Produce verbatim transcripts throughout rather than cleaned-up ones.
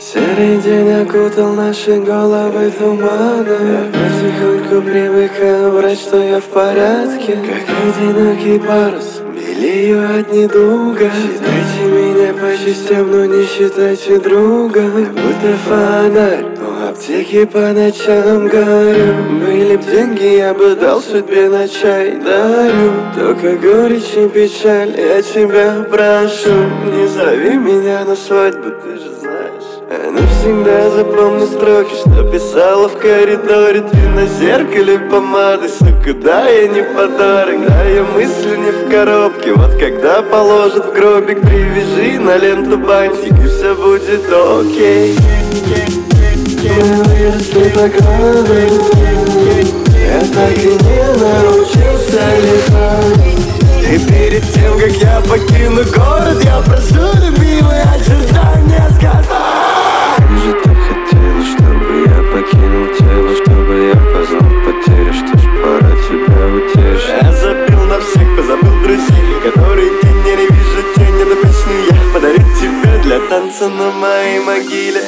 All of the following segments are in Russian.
Серый день окутал наши головы туманом. Я потихоньку привыкаю врать, что я в порядке. Как одинокий парус, белею от недуга. Считайте меня по частям, но не считайте друга. Я будто фонарь, у аптеки по ночам горю. Были б деньги, я бы дал судьбе на чай дарю. Только горечь и печаль, я тебя прошу. Не зови меня на свадьбу, ты же знаешь. А навсегда запомни строки, что писала в коридоре. Ты на зеркале помады, сука, да, я не подарок. Да, я мыслю не в коробке. Вот когда положат в гробик, привяжи на ленту бантик, и все будет окей. Мы выросли так рано, я так и не научился летать. И перед тем, как я покину город, я прошу любимые очертания сказать. Ты же так хотела, чтобы я покинул тело, чтобы я познал потерю. Что ж, пора тебя утешить. Я забил на всех, позабыл друзей, которые день я не вижу тень. Эту песню я подарю тебе для танца на моей могиле.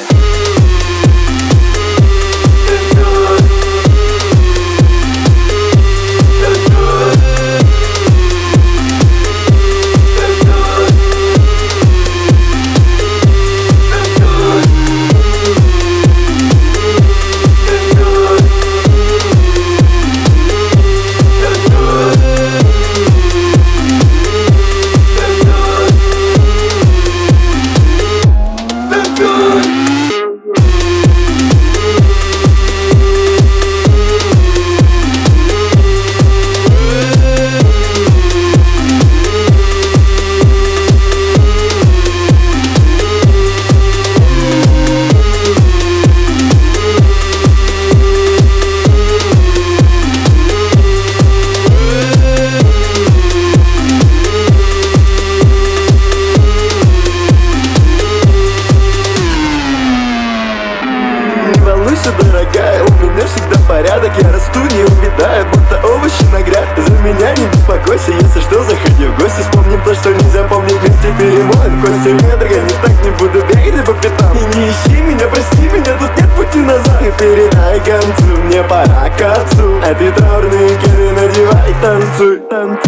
Дорогая, у меня всегда порядок. Я расту, не увядаю, будто овощи на грядке. За меня не беспокойся, если что, заходи в гости. Вспомним то, что нельзя помнить, вместе перемоем кости. Нет, дорогая, не так не буду бегать по пятам. И не ищи меня, прости меня, тут нет пути назад. И передай к концу, мне пора к отцу. А ты траурные кеды надевай, танцуй, танцуй.